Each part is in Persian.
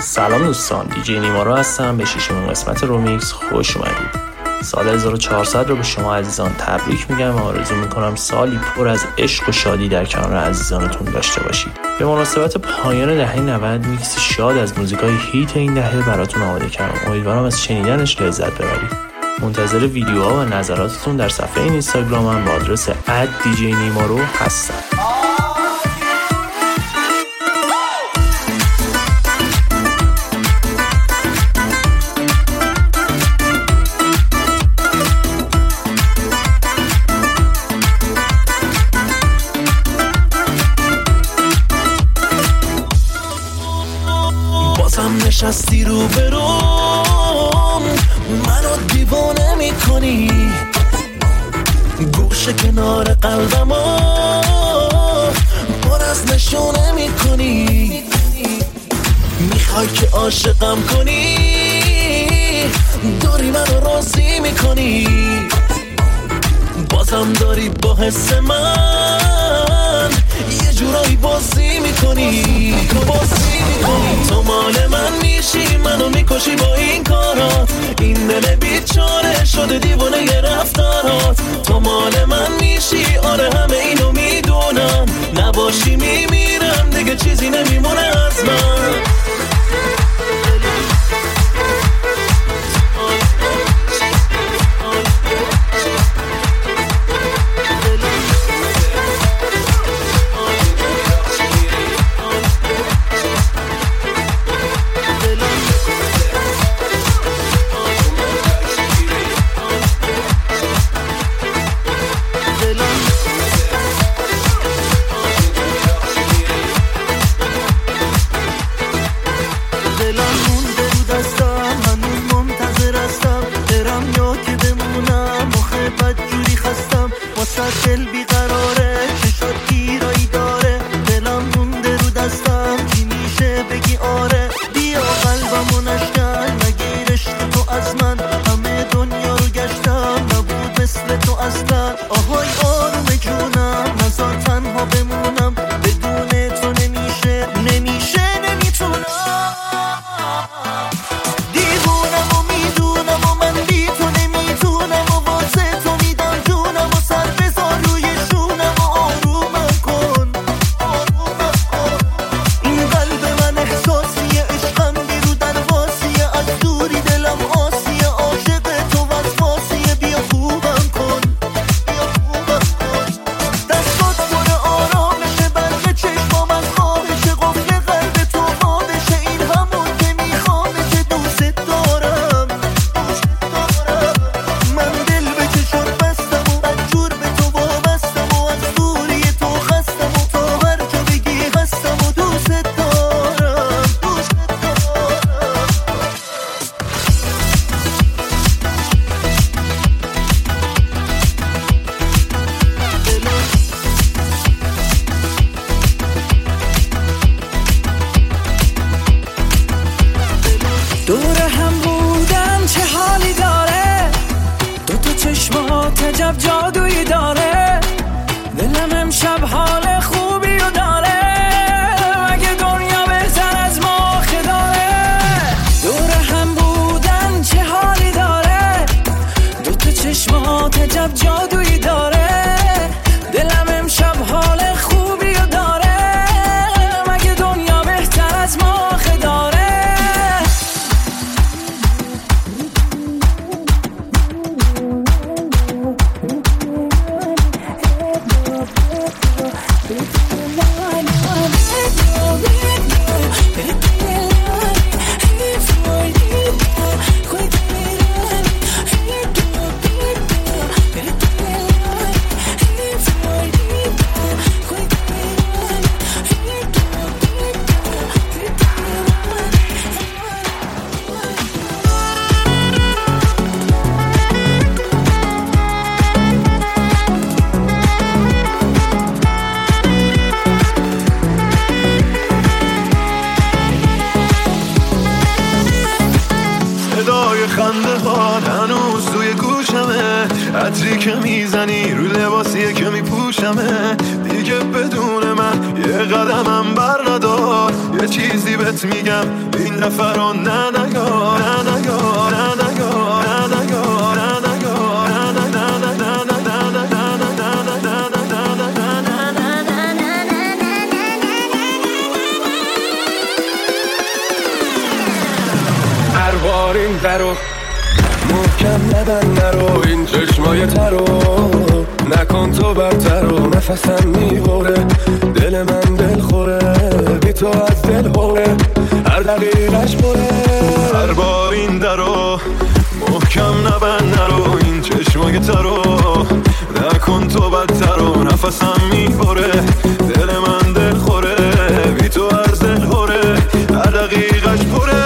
سلام دوستان، دیجی نیمارو هستم. به ششمین قسمت رومیکس خوش اومدید. سال 1400 رو به شما عزیزان تبریک میگم و آرزو میکنم سالی پر از عشق و شادی در کنار عزیزانتون داشته باشید. به مناسبت پایان دهه 90 میکسی شاد از موزیکای هیت این دهه براتون آماده کردم. امیدوارم از شنیدنش لذت ببرید. منتظر ویدیوها و نظراتتون در صفحه اینستاگرامم با آدرس @djnimaro هستم. نشستی رو بروم منو دیوانه میکنی، گوشه کنار قلبمو پر از نشونه میکنی، میخوای که عاشقم کنی، داری منو راضی میکنی، بازم داری با حس من یه جورایی بازی میکنی. تو مال من میشی، منو میکشی با این کارات، این دل بیچاره شده دیوانه ی رفتارات. تو مال من میشی، آره همه اینو میدونم، نباشی میمیرم دیگه چیزی نمیمونه از من. دل بیقراره چشات گیرایی داره، دلم مونده رو دستم چی میشه بگی آره. بیا قلبمو نشکن نگیرش تو از من، همه دنیا رو گشتم نبود مثل تو اصلا. آهای آروم جونم نزار تنها بمونم، بدون تو نمیشه نمیتونم. دیوونم و میدونم و من بی تو نمیتونم و واسه تو میدم جونم و سر بذار روی شونم و آرومم کن. این قلب من احساسیه، عشقم بیرو درواسیه، از دوری دلم آسیه، عاشق تو وسواسیه، بیا خوبم کن. دستات پر آرامشه، برق چشمام از خواهشه، قفل قلب تو خوابشه، این همون که میخوامشه. دوست دارم من دل به چشات بستم و بدجور به تو وابستم و از دوری تو خستم و تا هر جا بگی هستم و دوست دارم. دور هم بودن چه حالی داره، دوتا چشمات عجب جادویی داره، دلم امشب حال خوبی رو داره، مگه دنیا بهتر از ما آخه داره. دور هم بودن چه حالی داره، دوتا چشمات عجب جادویی داره، دلم امشب حال خوبی رو داره، مگه دنیا بهتر از ما آخه داره. خنده ها هنوز توی گوشمه، عطری که میزنی رو لباسیه که میپوشمه، دیگه بدون من یه قدمم بر ندار، یه چیزی بهت میگم این دفعه رو ننگار هر این درو محکم نبند نرو، این چشمای ترو نکن تو بدترو، نفسم میبره دل من دل خوره، بی تو از دل خوره هر دقیقش بره. هر بار این درو محکم نبند نرو، این چشمای ترو نکن تو بدترو، نفسم میبره دل من دل خوره، بی تو از دل خوره هر دقیقش بره.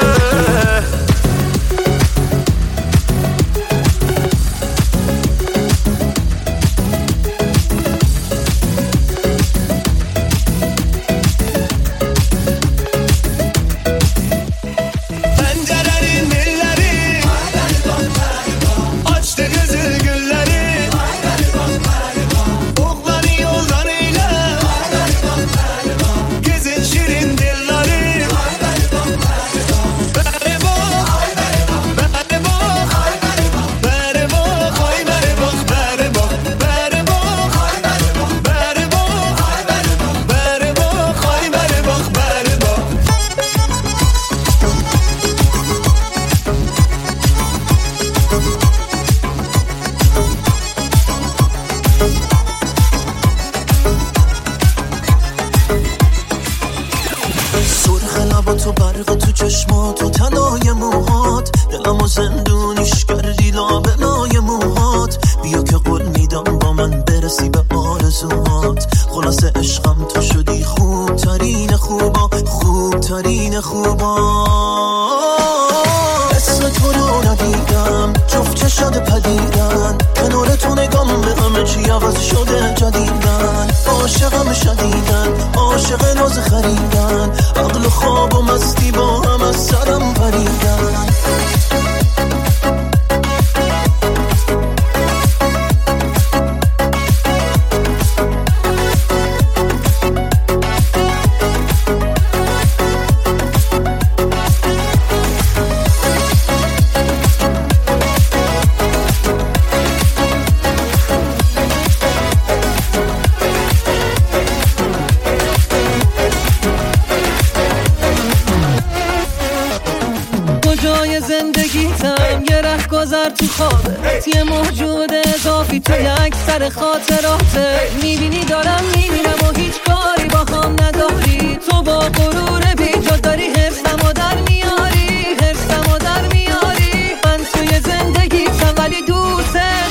خاطراته میبینی دارم میبینم و هیچ کاری با خام نداری، تو با غرور بیجا داری حرصم و در میاری، حرصم و در میاری. من توی زندگیتم ولی دوست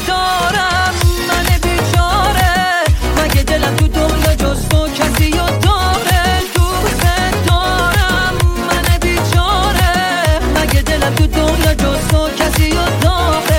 دارم، من بیچاره مگه دلم تو دنیا جز تو کسی رو داره، دوست دارم من بیچاره مگه دلم تو دنیا جز تو کسی رو داره.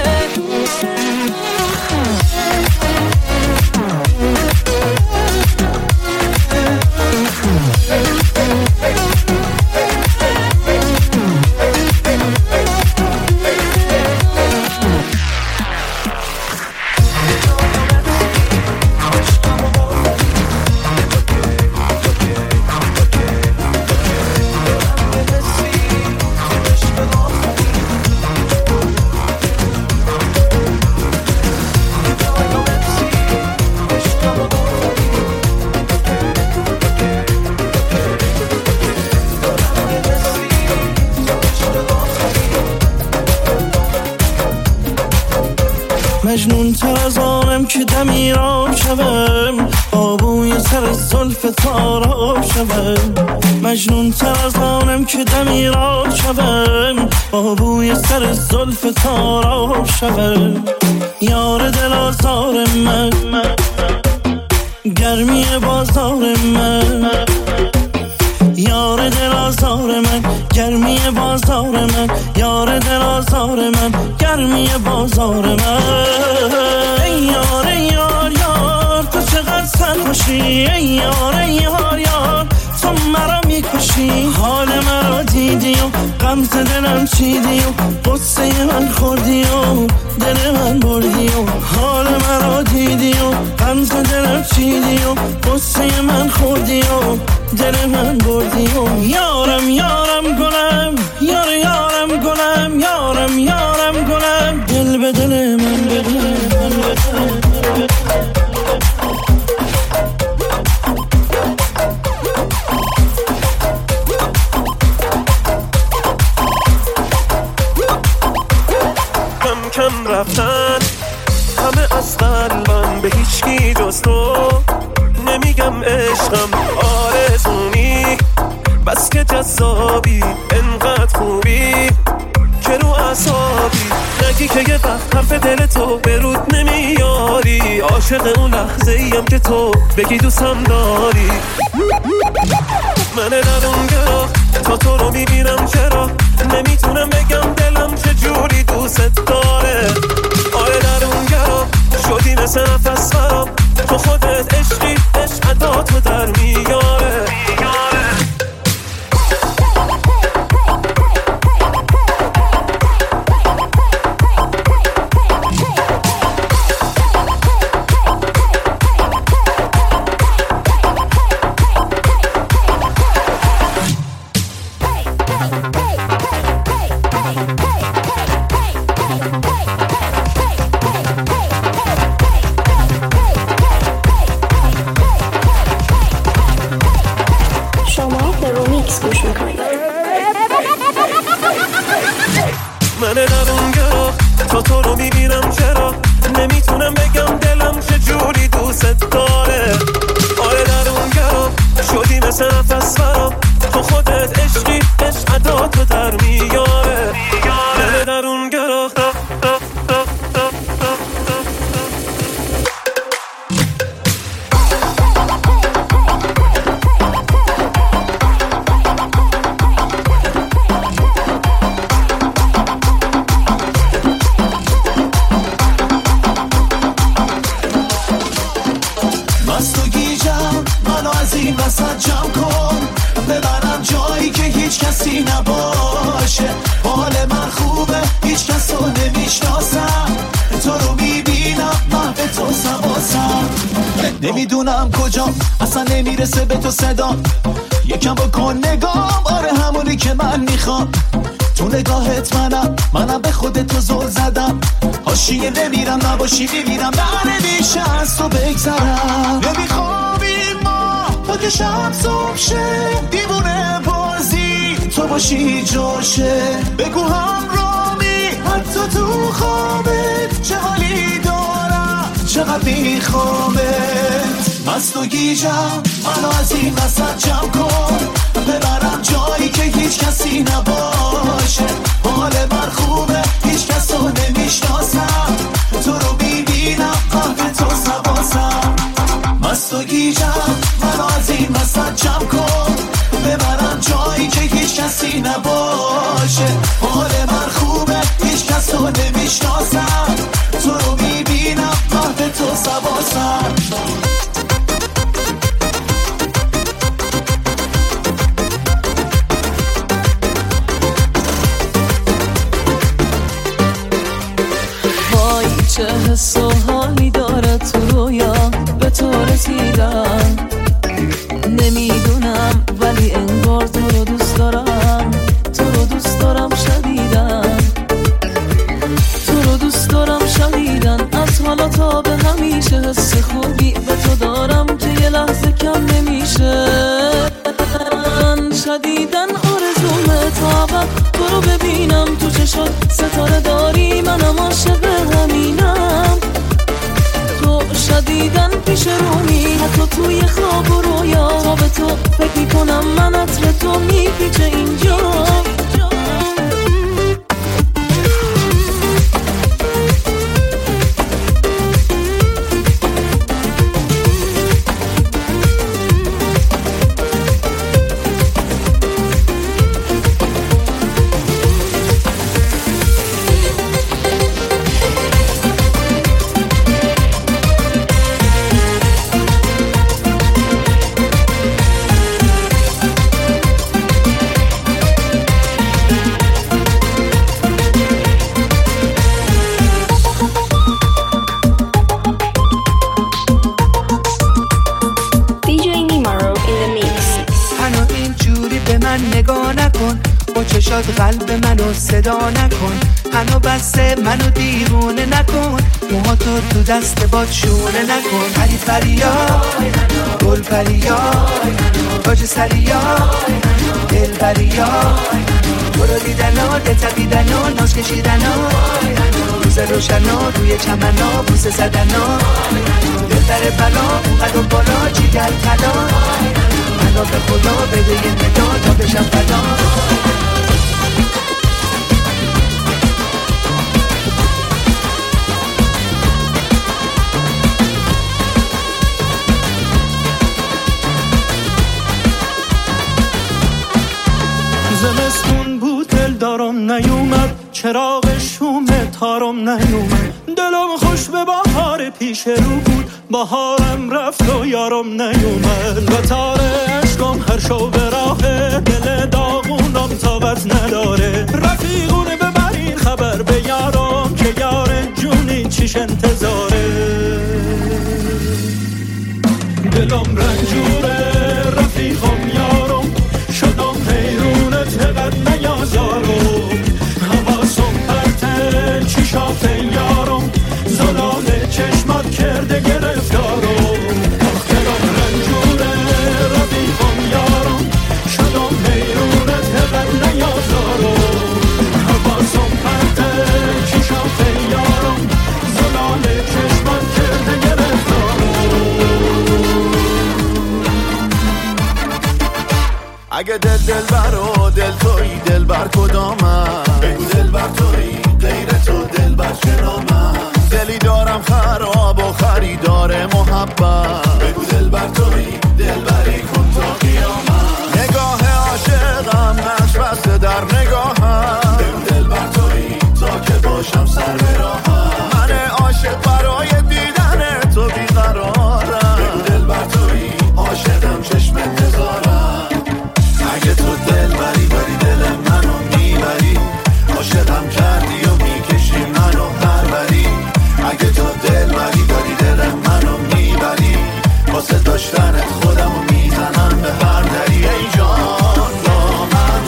مجنون تر از آنم که دمی را شوم، آبوی سر زلف تارا شوم. مجنون تر از آنم که دمی را شوم، آبوی سر زلف تارا شوم. یار دل آزار من، گرمی بازار من، یار دل آزار من، گرمی بازار من، یار دل آزار من، گرمی بازار من. ای یار ای یار یار تو چقدر سرخوشی، ای یار ای یار یار تو مرا میکشی، حال مرا دیدی دیدی و غمز دلم چیدی و قصه من خوردی و دل من بردی و حال مرا دیدی و غمز دلم چیدی و قصه من خوردی و دل من بردی و یارم یارم گلم یار یارم گلم یارم یارم گلم دل به دل من بده کم رفتن همه از قلبم به هیچکی جز تو نمیگم عشقم آرزونی بس که جذابی انقدر خوبی که رو اعصابی نگی که یه وقت حرف دل تو به رود نمیاری عاشق اون لحظه ایم که تو بگی دوستم داری من درون گرا تا تو رو میبینم چرا نمیتونم بگم دلم چجوری دوست داره آره درون گرا شدی مثل نفس برام تو خودت عشقی عشق ادا تو در میاره من درون گرا تا تو رو میبینم چرا نمیتونم بگم دلم چجوری دوست داره آره درون گرا شدی مثل نفس برام تو خودت عشقی عشق ادا تو در میاره من درون گرا جمع کن ببرم جایی که هیچ کسی نباشه حال من خوبه هیچ کس رو نمیشناسم تو رو میبینم من به تو سواسم نمیدونم کجا اصلا نمیرسه به تو صدا یکم بکن نگام آره همونی که من میخوام تو نگاهت منم به خودت تو زل زدم حاشیه نمیرم نباشی میمیرم نمیشه از تو بگذرم نمیخوابیم ما تا که شب صبح شه دیوونه بازی تو باشی جاشه بگو همرامی حتی تو خوابت چه حالی دارم چقدر میخوامت مست و گیجم منو از این وسط جمع کن ببرم جایی که هیچ کسی نباشه حال من خوبه هیچ کس رو نمیشناسم تو رو میبینم قهر تو سواسم مست و گیجم منو از این وسط جمع کن ببرم جایی که هیچ کسی نباشه حال من خوبه هیچ کس رو نمیشناسم تو رو میبینم قهر تو سواسم چه حس و حالی داره تو رویا به تو رسیدم نمیدونم ولی انگار تو رو دوست دارم تو رو دوست دارم شدیدن تو رو دوست دارم شدیدن از حالا تا به همیشه حس خوبی به تو دارم که یه لحظه کم نمیشه شدیدن آرزومه تا ابد تو رو ببینم تو چشات ستاره داری منم عاشق همینم تو شدیدن پیش رومی حتی توی خواب و رویا تا به تو فکر میکنم من عطر تو میپیچه اینجا به من نگاه نکن، با چشات قلب منو صدا نکن، هنو بسته منو دیوونه نکن، موهاتو تو دست باد شونه نکن. پری پریا گل پریا تاج سریا دل بریا برو دیدنا دل تبیدنا ناز کشیدنا روز روشنا روی چمنا بوسه زدنا دل در بلا اونقدر بالا جیگر طلا منو به خدا بده یه ندا تا بشم فدا. زمستون بود دل دارم نیومد، چراغ شوم تارم نیومد، دلم خوش به بهار پیش رو بود، بهارم رفت و یارم نیومد. قطار عشقم هر شو به راه دل داغونم تابت نداره، رفیقونه ببرین خبر به یارم که یار جونی چیش انتظاره. دلم رنجوره رفیقم یارم شدم حیرونت قد نیازارم، حواسم پرته چیشات یارم زلال چشمات کرده گرفتارم. دلم رنجوره رفیقم یارم شدم حیرونت قد نیازارم، حواسم پرته چیشات یارم زلال چشمات کرده گرفتارم. اگه دل بر و دل تویی دل بر کدامم، بگو دل بر تویی غیر تو دل بر چنامم، دلی دارم خراب و خریدار محبت، بگو دل بر تویی دل بری کن تا قیامت. نگاه عاشقم نقش بسته در نگاهم، بگو دل بر تویی تا که باشم سر به راهم، من عاشق برای دیدن تو بیقرارم، بگو دل بر تویی عاشقم چشم انتظارم. اگه تو دل بری داری دل منو میبری، عاشقم کردی و میکشی منو پروری. اگه تو دل بری داری دل منو میبری، واسه داشتنت خودمو میزنم به هر دری. ای جان با من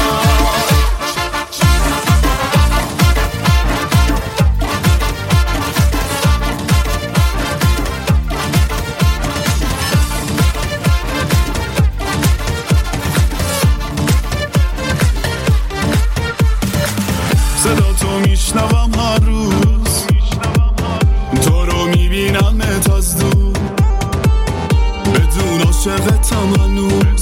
صدا تو میشنوم هر روز، تو رو میبینمت از دور، بدون عاشقتم هنوز،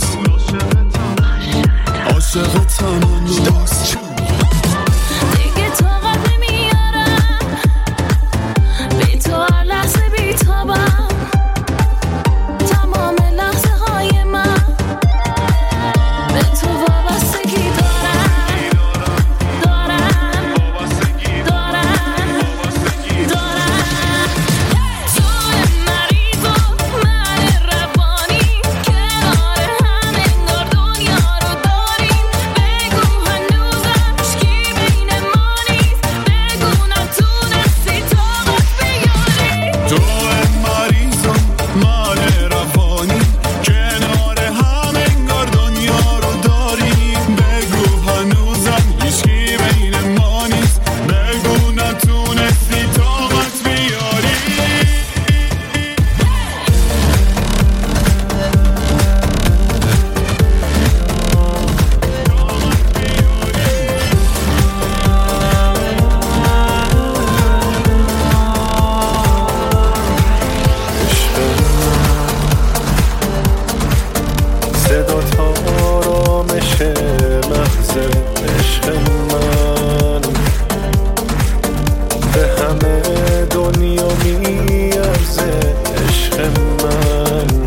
عاشقتم هنوز. دیگه طاقت نمیارم بی تو هر لحظه بیتابم، تمام لحظه های من به تو وابستگی دارم دارم تو مریض و من روانی، کنار هم انگار دنیا رو داریم، بگو هنوزم عشقی بین ما نیست، بگو نتونستی طاقت بیاری. تو مریضم من روانی، کنار هم انگار دنیا رو داریم، بگو هنوزم هیچکی بین ما نیست، بگو نتونستی طاقت بیاری. صدا آرامش مغز عشق من، به همه دنیا میارزه عشق من،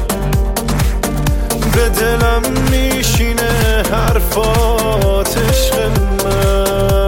به دلم میشینه حرفات عشق من،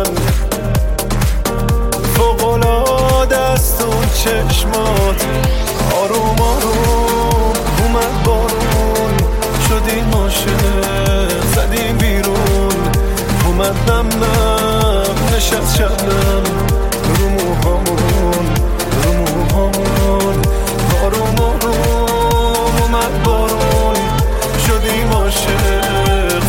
فوق‌العاده است اون چشمات، آروم آروم اومد بارون، شدیم عاشق زدیم بیرون، اومد نم نم نشست شبنم رو موهامون، رو موهامون، آروم آروم اومد بارون، شدیم عاشق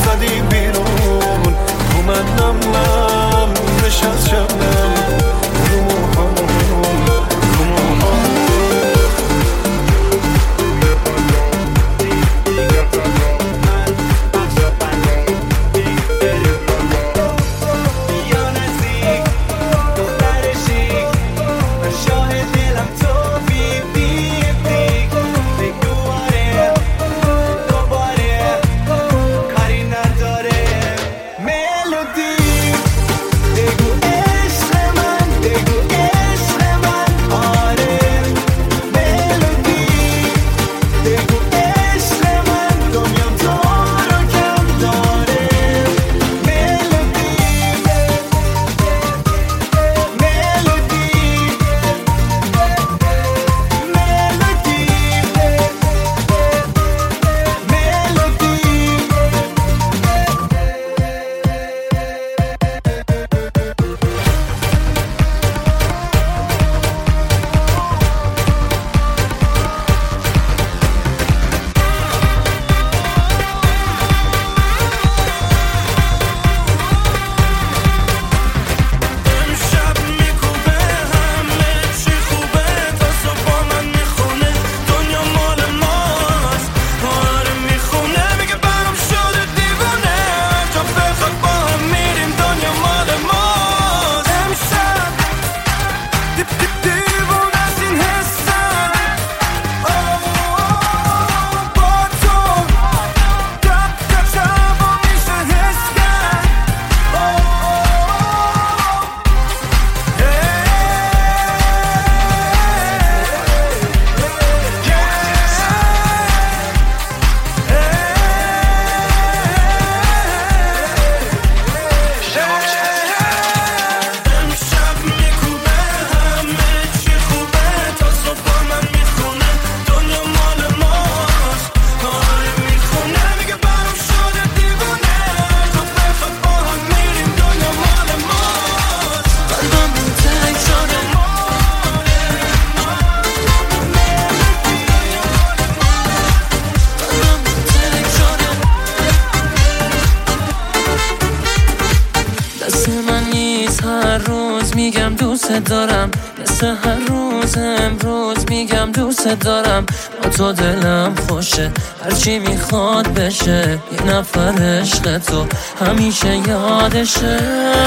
میگم دوست دارم، مثل هر روز امروز میگم دوست دارم. با تو دلم خوشه، هرچی میخواد بشه، یه نفر عشق تو همیشه یادشه.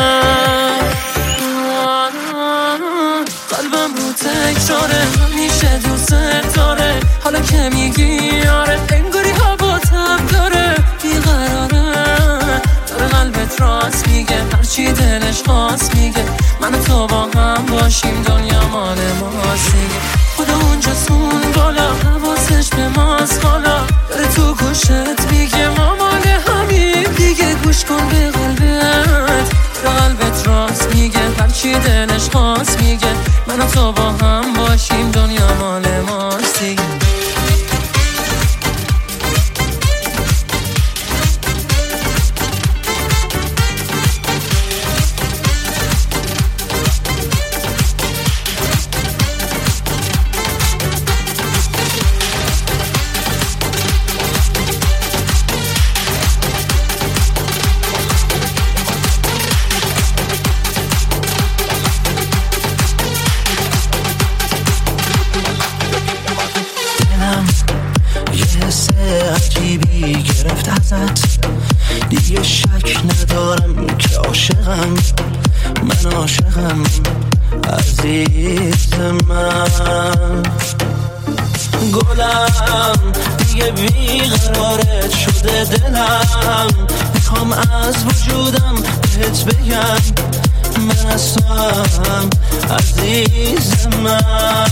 قلبم رو تکراره، همیشه دوست داره. حالا که میگی آره، انگاری هوا تب داره، بیقراره. داره قلبت راست میگه، هرچی دلش خواست میگه. من و تو با هم باشیم، دنیا مال ماست دیگه. خدا اونجا سون بالا، حواسش به ماست حالا. داره تو گوشت میگه ما مال همین دیگه. گوش کن به قلبت، قلبت راست میگه، هرچی دلش خواست میگه. من و تو با هم باشیم، دنیا مال ماست دیگه. عجیبی گرفت ازت، دیگه شک ندارم که عاشقم، من عاشقم عزیز من. گلم دیگه بیقرارت شده دلم، میخوام از وجودم بهت بگم من از تو هم عزیز من.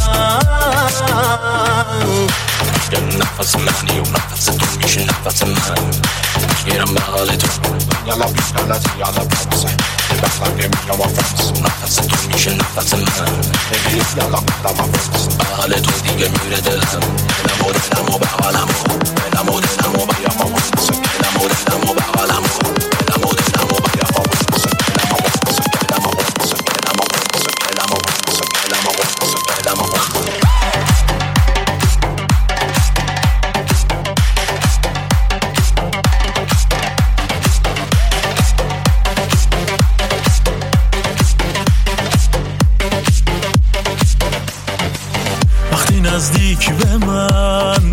یه نفس منی و نفس تو میشه نفس من. گیرم به حال تو، یالا بیشنالتی یالا بامسه، یه بخلم نمیام آفرس. نفس تو میشه نفس من، نگیری یالا بخلم آفرس. به حال تو دیگه میره دلم، دلم و دلم و به حالم و دلم و دلم و به یام آفرس. دلم و دلم و به حالم و دلم و دلم و به یام آفرس. دلم و آفرس، دلم و آفرس، دلم و آفرس، دلم و آفرس، دلم و آفرس، دلم و آفرس. نزدیک به من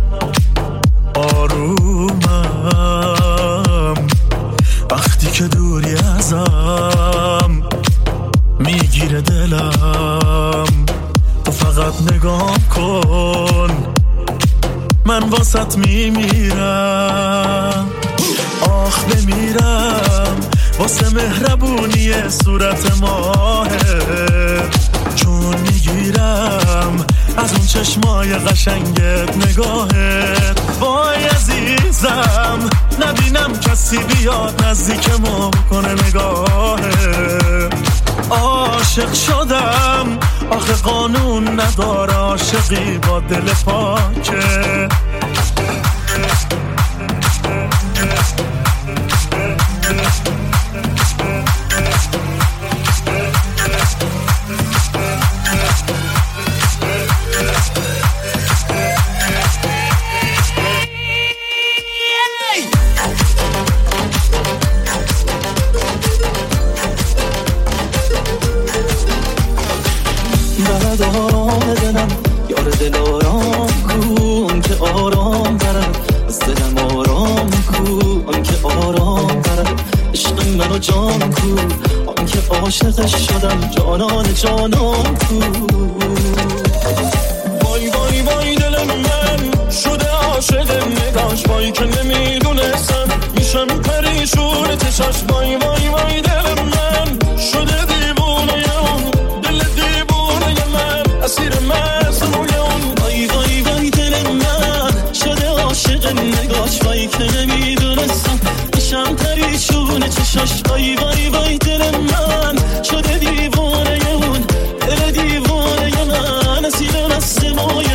آرومم، وقتی که دوری ازم میگیره دلم. تو فقط نگاه کن، من واسط میمیرم. آخ بمیرم واسه مهربونی صورت ماهه، چون میگیرم از اون چشمای قشنگت نگاهت. وای عزیزم نبینم کسی بیاد نزدیک ما کنه نگاهت. عاشق شدم آخه قانون نداره، عاشقی با دل پاکه. آرام دلم یار دل آرام کن که آرام دارم، از دلم آرام کن که آرام دارم. عشق منو جان کن آن که عاشقش شدم، جانان جانان کن. وای وای وای دل من شده عاشق نگاش، وای که نمیدونستم میشم پریشون چشاش. وای وای وای دل من شده دیوونه اون دل دیوونه من، اسیر مظلوم اون. وای وای وای دل من شده عاشق نگاش، وای که نمیدونستم میشم پریشون چشاش. وای وای وای دل من شده دیوونه اون دل دیوونه من، اسیر مظلوم اون.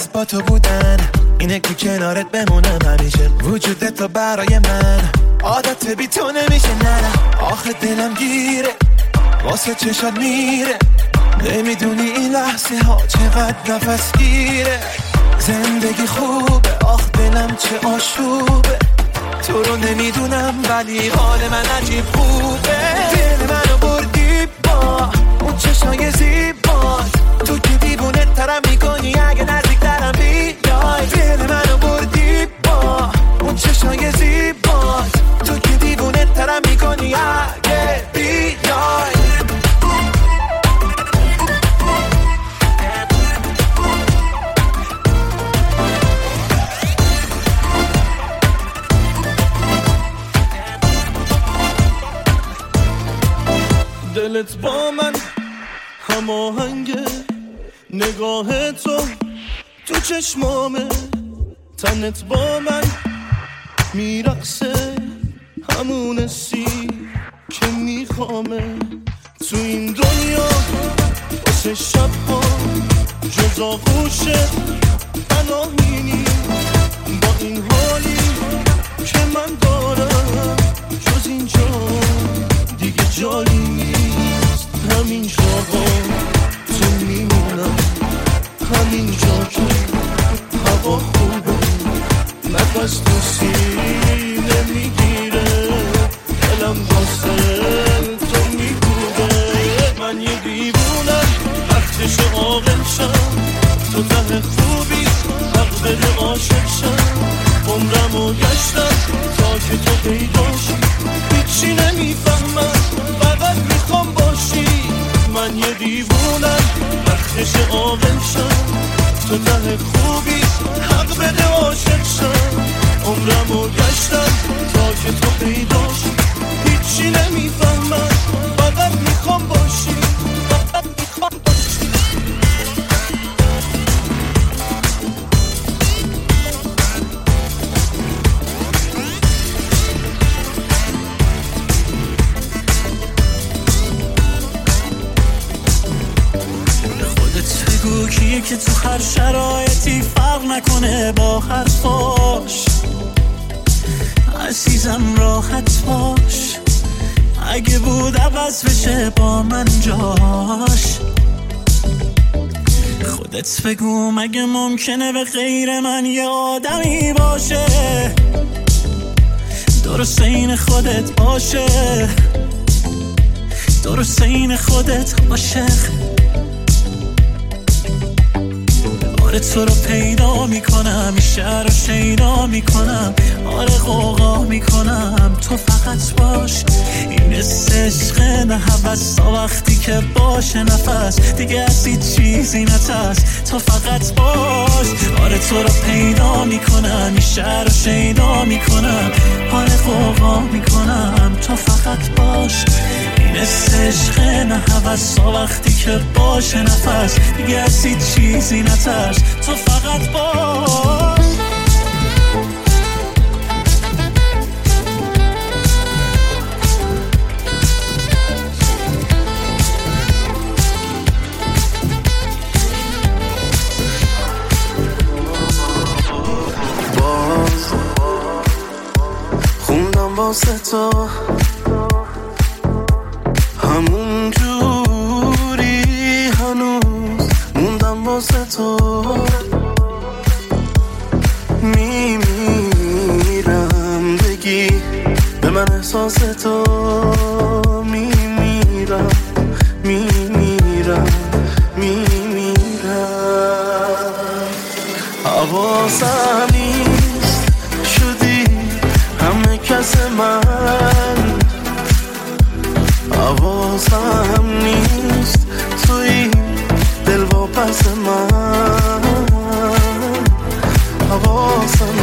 از با تو بودن اینه که کنارت بمونم همیشه. وجودت تو برای من عادت بی تو نمیشه. نه آخه دلم گیره واسه چشات میره. نمیدونی این لحظه ها چقدر نفس گیره. زندگی خوبه آخ دلم چه آشوبه. تو رو نمیدونم ولی حال من عجیب خوبه. دل منو بردی با اون چشای زیبات. تو که دیوونه ترم میکنی اگه نزدیک ترم بیای. دل منو بردی با اون چشای زیبات. تو که دیوونه ترم میکنی اگه بیای. دلت با من هماهنگه، نگاه تو چشمامه، تنت با من میرقصه، همون سی که میخوامه. تو این دنیا واسه شبها جز آغوشت پناهی با این حالی که من دارم. جز اینجا دیگه جایی نیست. همین جاها تو میمونم، همین جا که هوا خوبه، نفس تو سینه میگیره، دلم واسه تو میگوده. من یه دیوونم وقتش عاقل شم، تو ته خوبی حق بده عاشق شم. عمرمو گشتم تا که تو پیداشی، هیچی نمیفهمم فقط میخوام باشی. من یه دیوونم وقتش عاقل شم، تو ته خوبی حق بده عاشق شم. عمرمو گشتم تا که تو پیداشی، هیچی نمیفهمم فقط میخوام باشی، فقط میخوام باشی. بگو کیه که تو هر شرایطی فرق نکنه با حرفاش. عزیزم راحت باش، اگه بود عوض بشه با من جاش. خودت بگو مگه ممکنه به غیر من یه آدمی باشه درست این خودت باشه، درست این خودت عاشق. آره تو رو پیدا میکنم، این شهر رو شیدا میکنم، آره غوغا میکنم، تو فقط باش. این عشق نه هوس تا وقتی که باشه نفس دیگه از هیچ چیزی نترس، تو فقط باش. آره تو رو پیدا میکنم، این شهر رو شیدا میکنم، آره غوغا میکنم، تو فقط باش. این عشق نه هوس تا وقتی که باشه نفس دیگه از هیچ چیزی نترس، تو فقط باش. باز خوندم واسه تو همون جوری هنوز موندم واسه تو. میمیرم بگی به من احساس تو، میمیرم میمیرم میمیرم. حواسم نیست شدی همه کس من، حواسم نیست توی دل و پس من. حواسم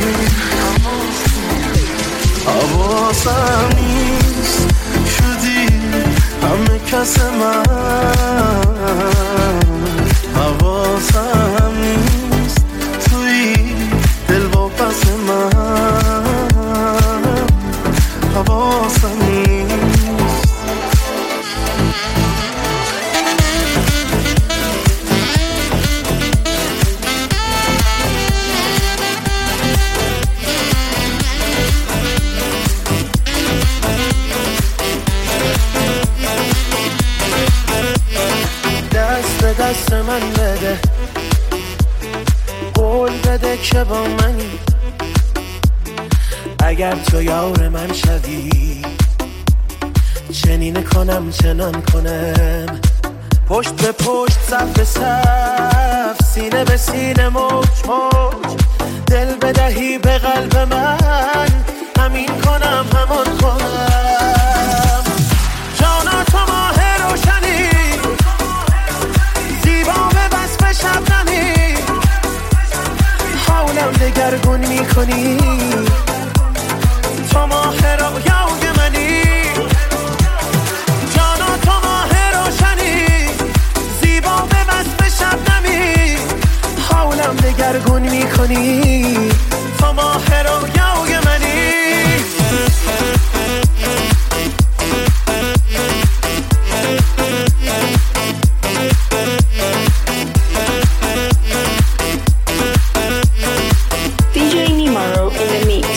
نیست شدی همه کس من. حواسم نیست توی دل و پس من. حواسم نیست. دست من بده، قول بده که با منی، اگر تو یار من شدی چنین کنم چنان کنم، پشت به پشت صف به صف سینه به سینه موج موج، دل بدهی به قلب من همین کنم همان کنم. جانا تو ماه روشنی، زیبا به وصف شبنمی، حولم دگرگون میکنی، تو ماه رویای منی. جانا تو ماه روشنی، زیبا به وصف شبنمی، حولم دگرگون میکنی، تو ماه رویای منی. DJ Nimaro in the mix.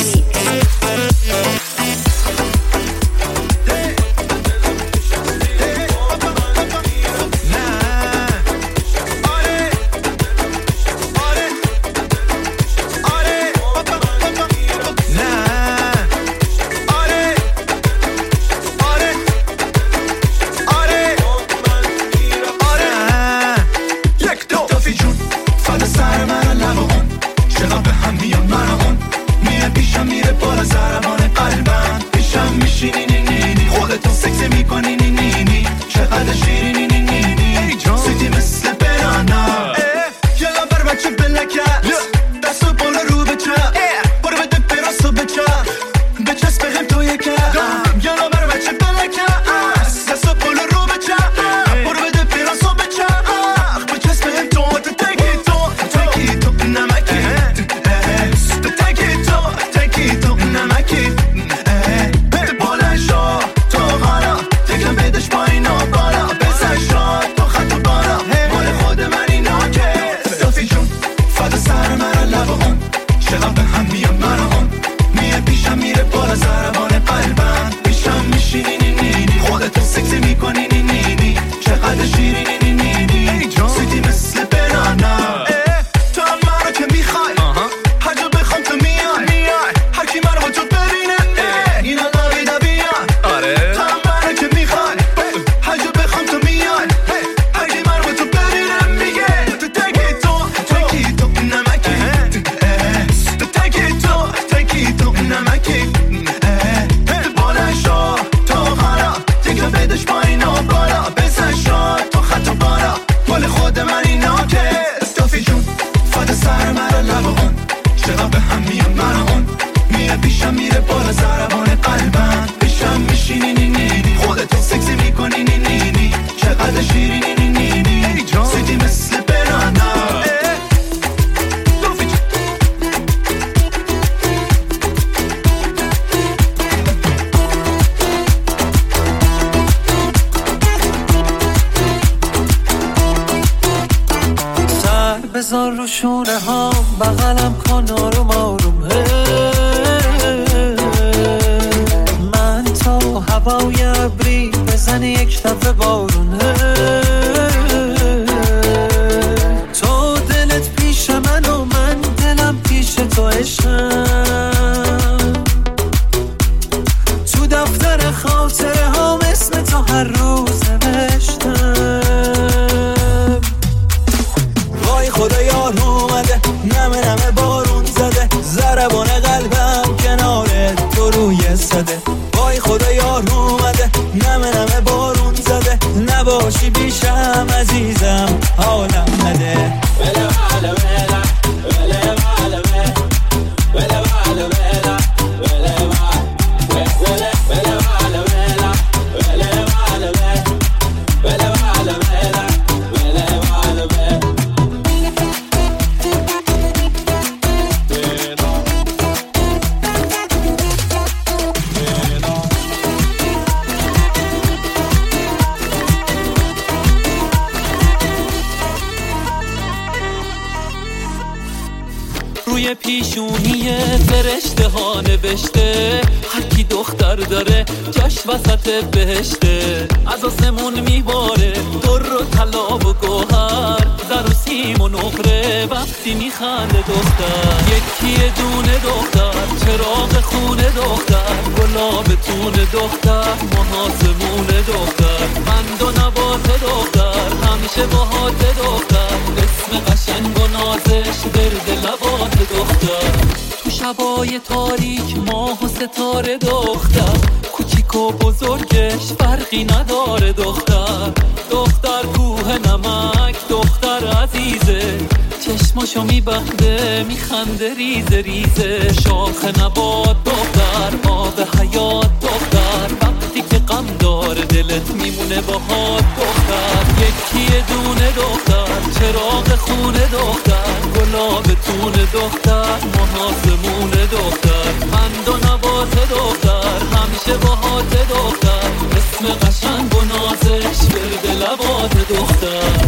بذار رو شونه ها بغلم کن آروم آروم، من تا هوای ابری بزنی یک دفعه بارون، تو دلت پیش من و من دلم پیش تو عشقم، تو دفتر خاطره ها اسم تو هر روز نوشتم. خدا یار اومده، نمه نمه بارون زده، ضربان قلبم کنار تو روی صده. وای خدا یار اومده، نمه نمه بارون زده، نباشی بیشم عزیزم حالم نده. وله وله وله وله وله وله وله وله وله وله روی پیشونی فرشته ها نوشته هر کی دختر داره جاش وسط بهشته. از آسمون میباره در و طلا و گوهر، سیم و نقره وقتی میخنده دختر. یکی دونه دختر چراغ خونه دختر، گلاب تونه دختر محاسمون دختر، قند و نبات دختر همیشه باهات دختر، اسم قشنگ و نازش ورد لبات دختر. تو شبای تاریک ماه و ستاره دختر، کوچیک و بزرگش فرقی نداره دختر. دختر کوه نمک دختر عزیزه، چشماشو میبنده میخنده ریزه ریزه. شاخ نبات دختر آب حیات دختر، وقتی که غم داره دلت میمونه باهات دختر. یکی دونه دختر چراغ خونه دختر، گلاب تونه دختر محاسمون دختر، قند و نبات دختر همیشه باهات دختر، اسم قشنگ و نازش ورد لبات دختر.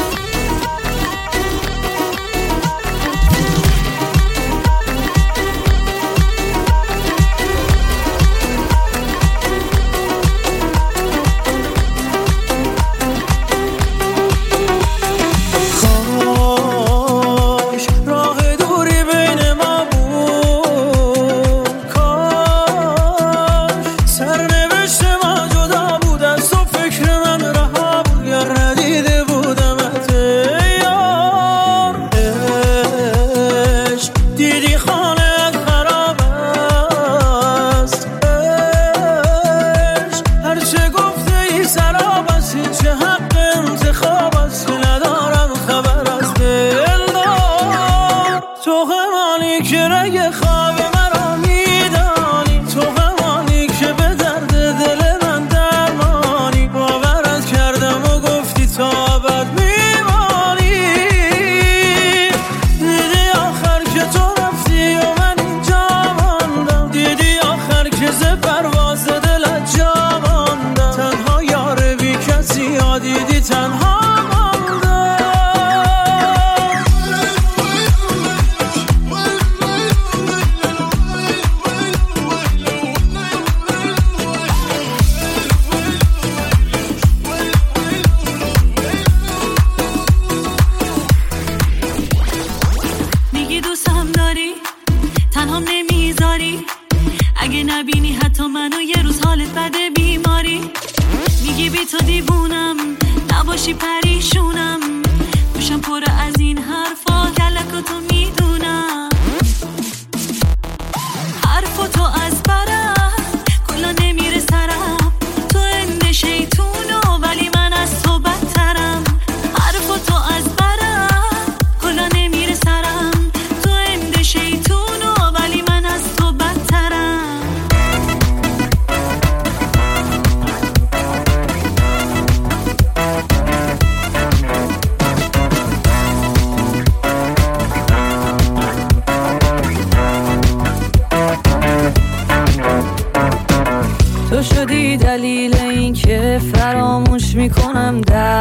دلیل این که فراموش میکنم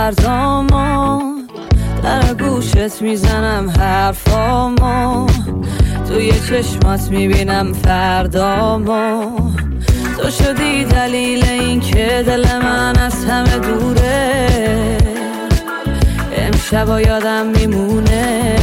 دردامو، در گوشت میزنم حرفامو، توی چشمات میبینم فردامو. تو شدی دلیل این که دل من از همه دوره، امشبا یادم میمونه.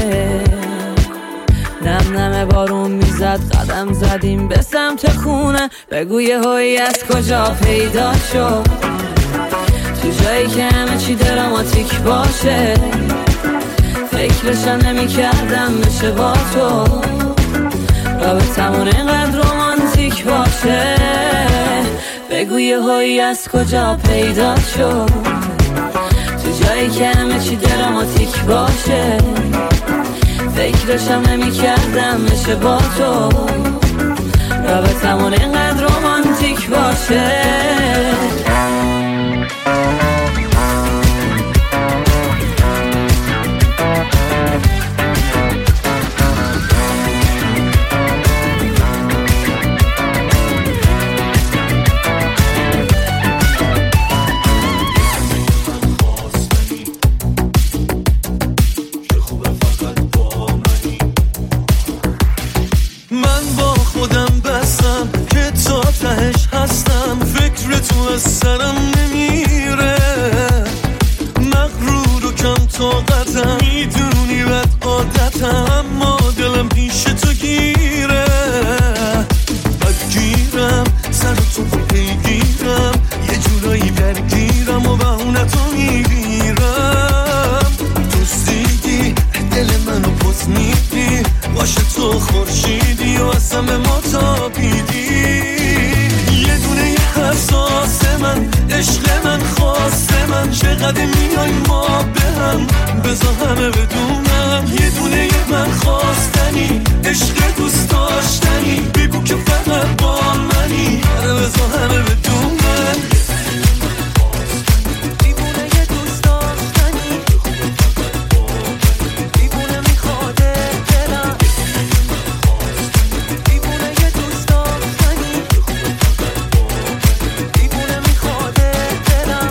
نم نم بارون میزد قدم زدیم به سمت خونه، بگو یه هایی از کجا پیدا شد، تو جایی که همه چی دراماتیک باشه. فکرشم نمی کردم بشه با تو، رابطمون اینقدر رومانتیک باشه. بگو یه هایی از کجا پیدا شد، تو جایی که همه چی دراماتیک باشه. فکرشم نمی کردم بشه با تو، رابطمون اینقدر رومانتیک باشه. سرم نمیره، مغرور و کم طاقتم، میدونی اما دلم پیش تو گیره، بدگیرم سر تو پیگیرم، یه جورایی درگیرم و بهونتو میگیرم. دوستیدی دل منو پس میدی، باشه تو خورشیدی و اصلا به ما تابیدی. یه دونه یه حساس من، عشق من، خواست من، چقدر میای ما به هم، بذار همه بدونم. یه دونه یه من خواستنی، عشق دوست داشتنی، بگو که فقط با منی، آره بذار همه بدونم. دیوونه یه دوست داشتنی، دیوونه میخواده دلم، دیوونه یه دوست داشتنی، دیوونه میخواده دلم.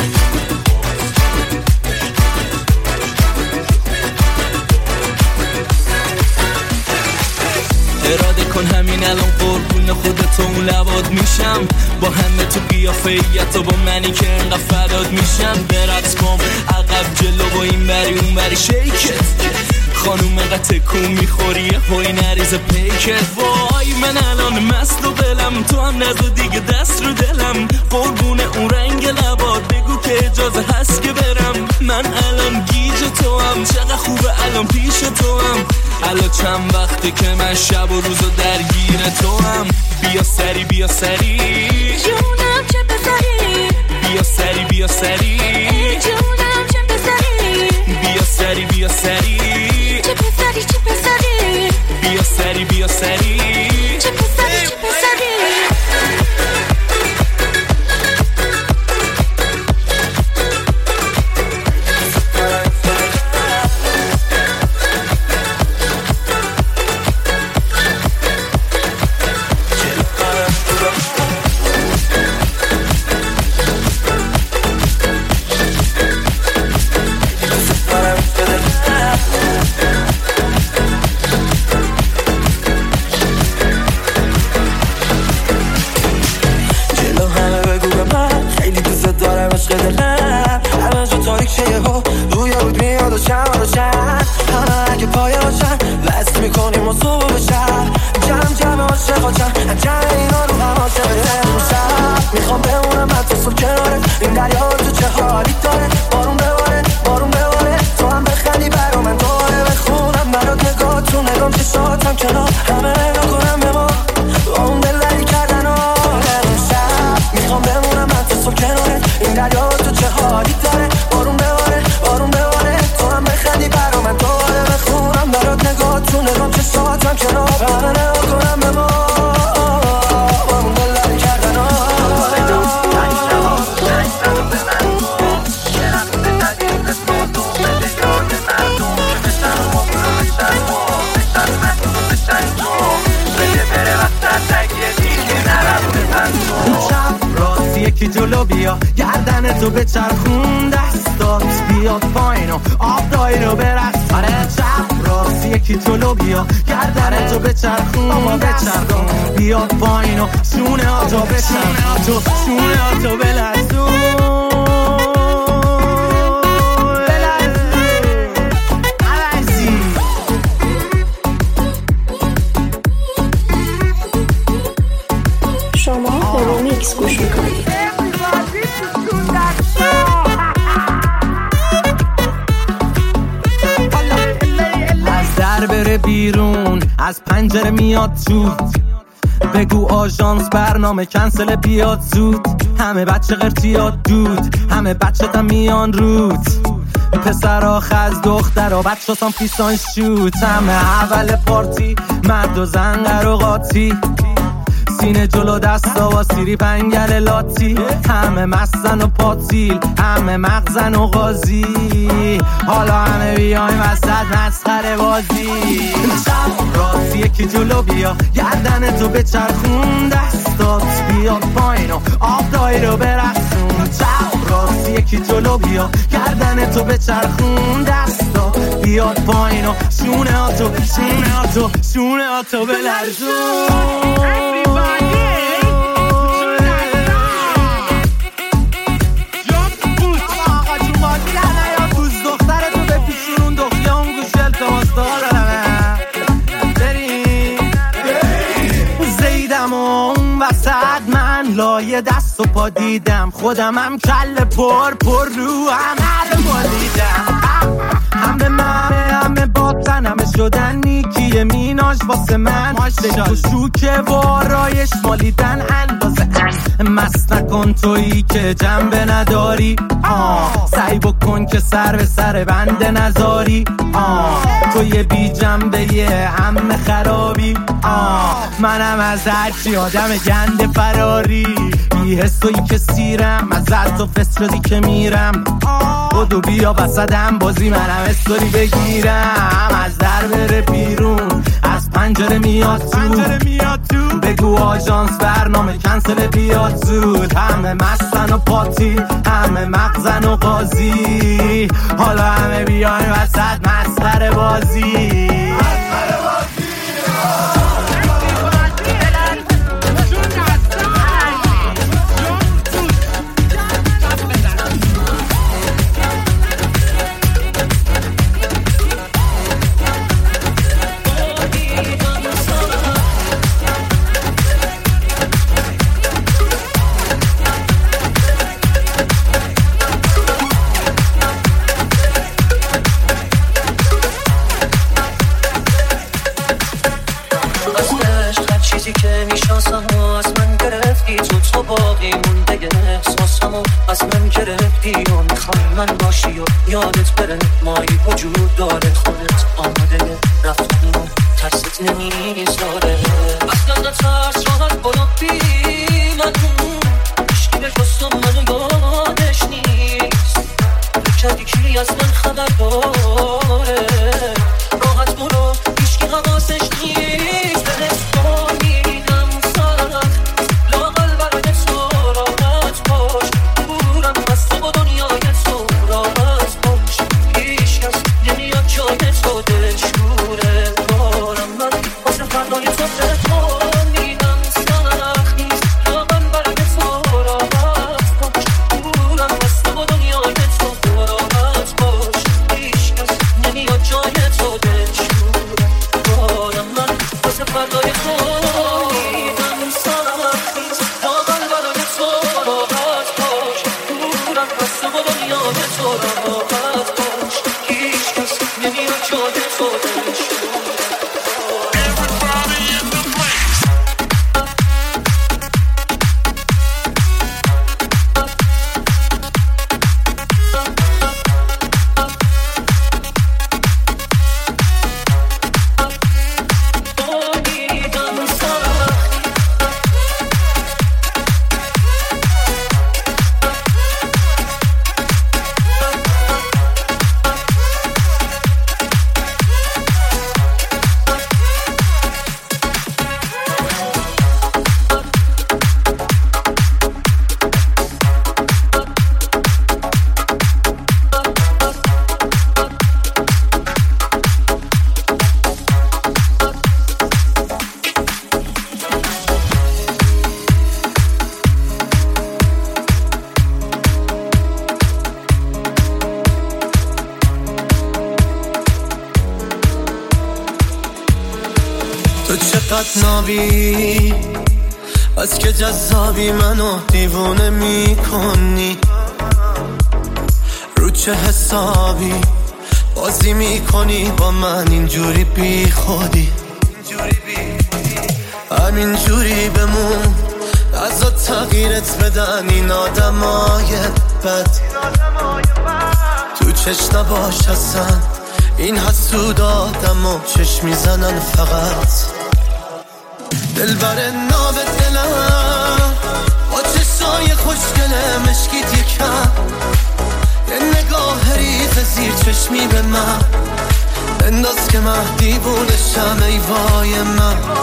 اراده کن همین الان قربون خودت اون لباد میشم، با همه تو قیافه‌ایت و با منی که انقدر فداد میشم. برقص کن عقب جلو و این بری اون بری شیکت، خانوم انقدر تکون میخوری هوی نریز پیکت. وای من الان مست و بلم، تو هم نزد دیگه دست رو دلم، قربون اون رنگ لباد بگو که اجازه هست که برم. من الان گیج تو هم، چقدر خوبه الان پیش تو هم، الان چند وقته که من شب و روزو درگیر تو هم. بیا سری بیا سری جونم چه بسری، بیا سری بیا سری جونم چه بسری، بیا سری بیا سری چه پسری چه پسری، بیا سری بیا سری چه پسری چه پسری. یکی جلو بیا گردن تو به چرخون، دستات بیاد پایین و آب دایی رو برقص. آره چپ راست یکی جلو بیا گردن تو به چرخون، دستات بیاد پایین و شونه آتو بچرخون، شونه آتو بلرزون. شما به رومیکس گوش میکنید. از در بره بیرون، از پنجره میاد تو، بگو آژانس برنامه کنسل بیاد زود. همه بچه قرتیات دود، همه بچه تا میان رود، پسرها خز دخترها بچه سام فیسان شوت. همه اول پارتی مرد و زن قر قاطی، سینه جلو دستا و سیری پنگل لاتی. همه مستن و پاتیل، همه مغزن و غازی، حالا همه بیایم وسط مسخره بازی. چپ راست یکی جلو بیا گردن تو به چرخون، دستات بیاد پایین و آب دایی رو برقصون. چپ راست یکی جلو بیا گردن تو به چرخون، دستات بیاد پایین و شونه آتو شونه آتو شونه آتو بلرزون. دختر تو به پیشون دختیان گوشل تو مستاره جای دست و پا دیدم، خودمم کل پر رو همه رو بالیدم. همه من همه باطن همه شدن نیکیه میناش واسه من، تو شوکه و آرایش مالیدن اندازه مست نکن تویی که جنبه نداری، سعی بکن که سر به سر بنده نذاری، توی بی جنبه یه همه خرابی، منم از هرچی آدم گنده فراری، بی حسویی که سیرم از عز و فس شدی که میرم، بودو بیا وسطم بازی منم استوری بگیرم، از در بره بیرون از پنجره میاد تو، بگو آژانس برنامه کنسل بیاد زود، همه مستن و پاتی همه مغزن و قاضی، حالا همه بیاین وسط مسخره بازی. از من گرفتی و میخوای من باشی و یادت بره مایی وجود داره، خودت آماده رفتن و ترست نمیذاره، اصلا نترس راحت برو بی من، هیچکی به جز تو منو یادش نیست، کردی کی از من خبر داره، راحت برو هیچکی حواسش نیست، دلت بامیدم سرخ لاغل برای تو راحت باش، از تو با دنیای تو راحت باش، هیچ کس نمیاد جای تو، دلشوره بارم من واسه فردای تو دلتون میدم سخت نیست، لاغل برای تو راحت باش، دورم از تو با دنیای تو راحت باش، هیچ کس نمیاد جای تو، دلشوره بارم من واسه فردای تو میدم سخت نیست، لاغل برای تو راحت باش، دورم از تو با دنیای تو راحت باش، هیچ کس نمیاد جای تو، دلشوره. تو چقدر نابی از که جذابی منو دیوونه میکنی، رو چه حسابی بازی میکنی با من اینجوری بی خودی، همینجوری بمون ازا تغییرت بدن این آدمای بد، تو چش نباش اصلا این حسود آدم و چش میزنن فقط، دل بر ناب دلم با چشای خوشگله مشکیت یکم، یه نگاه ریخ زیر چشمی به من بنداز که من دیوونشم، ای وای من